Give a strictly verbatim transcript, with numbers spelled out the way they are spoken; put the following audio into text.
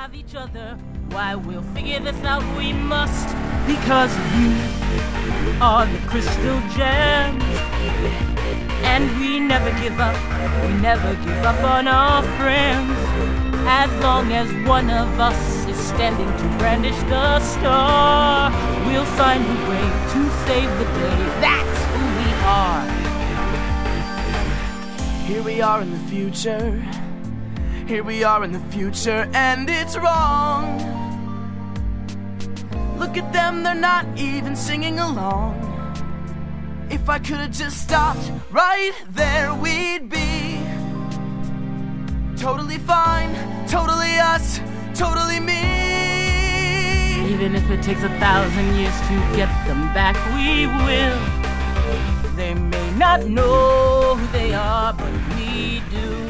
have each other. Why, we'll figure this out, we must. Because we are the crystal gems. And we never give up, we never give up on our friends. As long as one of us is standing to brandish the star, we'll find a way to save the day. That's who we are. Here we are in the future. Here we are in the future, and it's wrong. Look at them, they're not even singing along. If I could have just stopped right there, we'd be totally fine, totally us, totally me. Even if it takes a thousand years to get them back, we will. They may not know who they are, but we do.